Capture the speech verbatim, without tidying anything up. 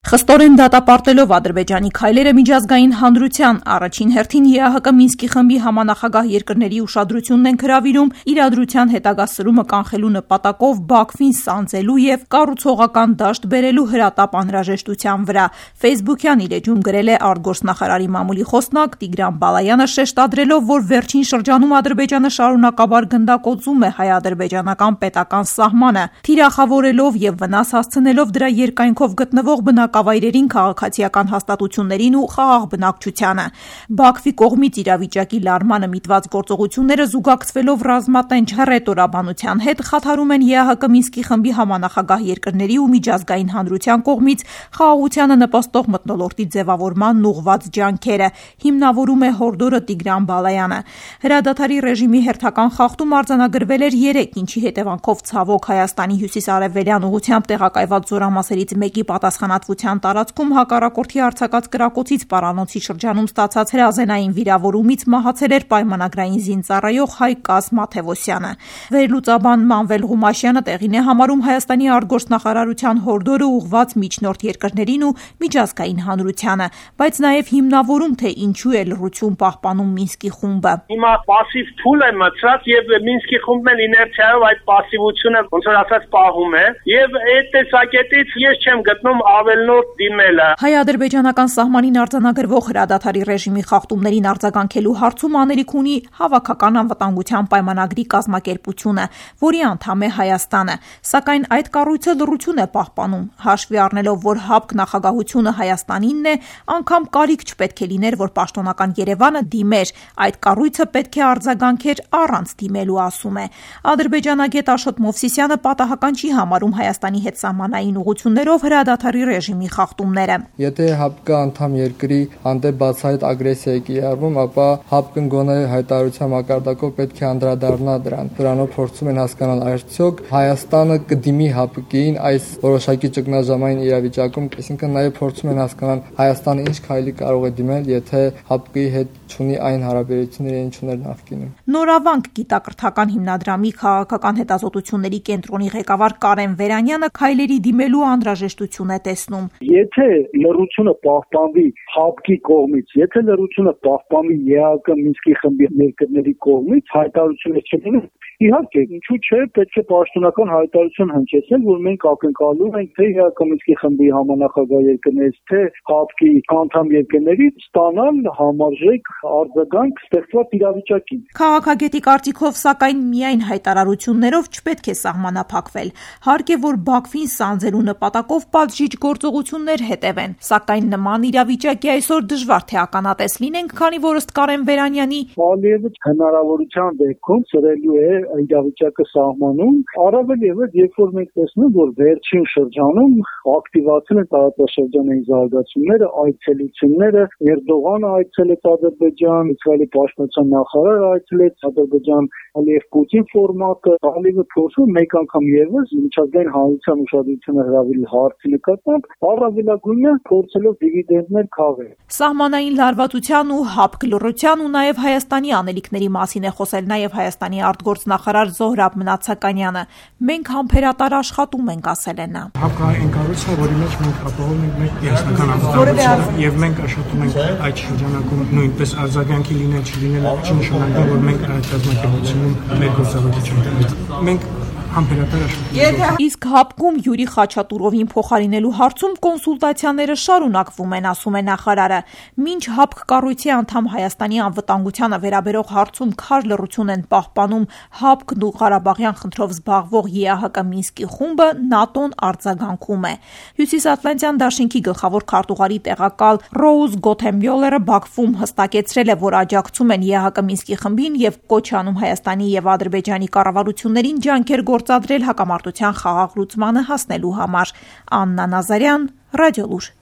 Խստորեն դատապարտելով Ադրբեջանի քայլերը միջազգային հանրության առաջին հերթին ԵԱՀԿ Մինսկի խմբի համանախագահ երկրների ուշադրությունն են հրավիրում իրադրության հետագա սրումը կանխելու նպատակով Բաքվին սանձելու եւ կառուցողական դաշտ բերելու հրատապ անհրաժեշտության վրա։ Facebook-յան իր էջում գրել է արտգործնախարարի մամուլի խոսնակ Տիգրան Բալայանը, շեշտադրելով, որ վերջին շրջանում Ադրբեջանը շարունակաբար գնդակոծում է հայ-ադրբեջանական պետական սահմանը, թիրախավորելով եւ վնաս հասցնելով դրա երկայնքով գտնվող բնակավայրերին, քաղաքացիական հաստատություններին ու խաղաղ բնակչությանը։ Բաքվի կողմից իրավիճակի լարմանը միտված գործողությունները զուգակցվելով ռազմատենչ հռետորաբանության հետ խաթարում են ԵԱՀԿ Մինսկի խմբի համանախագահ երկրների ու միջազգային հանրության կողմից խաղաղությանը նպաստող մթնոլորտի ձևավորման ուղղված ջանքերը, հիմնավորում է հորդորը Տիգրան Բալայանը։ Հրադադարի ռեժիմի հերթական խախտում արձանագրվել էր երեկ, ինչի հետևանքով ցավոք Հայաստանի հյուսիսարևելյան ուղղությամբ տեղակայված զորամասերից մեկի պատասխանատվության տարածքում հակառակորդի արձակած կրակոցից պարանոցի շրջանում ստացած հրազենային վիրավորումից մահացել էր պայմանագրային զինծառայող Հայկազ Մաթևոսյանը։ Վերլուծաբան Մանվել Ղումաշյանը տեղին է համարում Հայաստանի արտգործնախարարության հորդորը ուղղված միջնորդ երկրներին ու միջազգային հանրությանը, բայց նաև հիմնավորում, թե ինչու է լռություն պահպանում Մինսկի խումբը։ Հիմա պասիվ փուլ է մցրած եւ Մինսկի խումբն էլ իներցիայով այդ պասիվությունը ոնց որ ասած պահում է եւ այդ տեսակետից ես չեմ գտնում ավելնորդ դիմելը։ Հայ-ադրբեջանական սահմանին արձանագրվող հրադադարի ռեժիմի խախտումներին արձագանքելու հարցում անելիք ունի Հավաքական անվտանգության պայմանագրի կազմակերպությունը, որի անդամ է Հայաստանը, սակայն այդ կառույցը լռություն է պահպանում, հաշվի առնելով, որ ՀԱՊԿ նախագահությունը Հայաստանինն է, անգամ կարիք չպետք է լիներ, որ պաշտոնական Երևանը դիմեր, այդ կառույցը պետք է արձագանքեր առանց դիմելու, ասում է։ Ադրբեջանագետ Աշոտ Մովսիսյանը պատահական չի համարում Հայաստանի հետ սահմանային ուղղություններով հրադադարի ռեժիմի խախտումները։ Եթե ՀԱՊԿ անդամ երկրի հանդեպ բացահայտ ագրեսիա է կիրառվում, ապա ՀԱՊԿ-ն գոնե հայտարարության մակարդակով պետք է անդրադառնա դրան։ Դրանով փորձում են հասկանալ արդյոք Հայաստանը կդիմի ՀԱՊԿ-ին այս որոշակի ճգնաժամային իրավիճակում, այսինքն նաև փորձում են հասկանալ Հայաստանը ինչ քայլի կարող է դիմել, եթե ՀԱՊԿ-ի հետ չունի այն հարաբերությունները, ինչ ուներ նախկինում։ Նորավանք գիտակրթական հիմնադրամի քաղաքական հետազոտությունների կենտրոնի ղեկավար Կարեն Վերանյանը քայլերի դիմելու անհրաժեշտություն է տեսնում։ Եթե լռությունը պահպանվի ՀԱՊԿ-ի կողմից, եթե լռությունը պահպանվի ԵԱՀԿ Մինսկի խմբի երկրների կողմից, հայտարարություններ չլինեն, իհարկե, ինչու՞ չէ, պետք է պաշտոնական հայտարարություն հնչեցնել, որ մենք ակնկալում ենք թե ԵԱՀԿ Մինսկի խմբի համանախագահ երկրներից, թե ՀԱՊԿ-ի անդամ երկրներից ստանալ համարժեք արձագանք ստեղծված իրավիճակին։ Քաղաքագետի կարծիքով, սակայն միայն հայտարարություններով չպետք է սահմանափակվել։ Հարկ է, որ Բաքվին սանձելու նպատակով պատժիչ գործողություններ հետևեն, սակայն նման իրավիճակի այսօր դժվար թե ականատես լինենք, քանի որ ըստ Կարեն Վերանյանի Ալիևի հնարավորության դեպքում սրելու է իրավիճակը սահմանում, առավել ևս երբ որ մենք տեսնում, որ վերջին շրջանում ակտիվացել են տարածաշրջանային զարգացումները, այցելությունները, Էրդողանը այցելեց Ադրբեջան, Իսրայելի պաշտպանության նախարարը այցելեց Ադրբեջան, Ալիև Պուտին ֆորմատը, Ալիևը փորձում մեկ անգամ ևս միջազգային հանրության ուշադրությունը հրավիրել հարցի նկատմամբ, առավելագույնը փորձելով դիվիդենդներ քաղել։ Սահմանային լարվածության ու ՀԱՊԿ լռության ու նաև Հայաստանի անելիքների մասին է խոսել նաև Հայաստանի արտգործնախարար Զոհրաբ Մնացականյանը։ Մենք համբերատար աշխատում ենք, ասել է նա։ ՀԱՊԿ-ը այն կառույցն է, որի մեջ մենք ապահովում ենք մեր միասնական անվտանգությունը եւ մենք աշխատում ենք այդ շրջանակում նույնպես արձագանքի լինել չլինելը չնշանակում, որ մենք այդ կազմակերպությունում մեր գործառույթը չունենք։ Մենք համբերատար աշխատում։ Իսկ ՀԱՊԿ-ում Յուրի Խաչատուրովին փոխարինելու հարցում կոնսուլտացիաները շարունակվում են, ասում է նախարարը։ Մինչ ՀԱՊԿ կառույցի անդամ Հայաստանի անվտանգությանը վերաբերող հարցում քար լռություն են պահպանում ՀԱՊԿ-ն ու Ղարաբաղյան խնդրով զբաղվող ԵԱՀԿ Մինսկի խումբը, ՆԱՏՕ-ն արձագանքում է։ Հյուսիսատլանտյան դաշինքի գլխավոր քարտուղարի տեղակալ Ռոուզ Գոթեմյոլերը Բաքվում հստակեցրել է, որ աջակցում են ԵԱՀԿ Մինսկի խմբին եւ կոչ անում Հայաստանի եւ Ադրբեջանի կառավարություններին ջանքեր գործադրել հակամարտության խաղաղ լուծմանը հասնելու համար։ Աննա Նազարյան, Ռադիոլուր։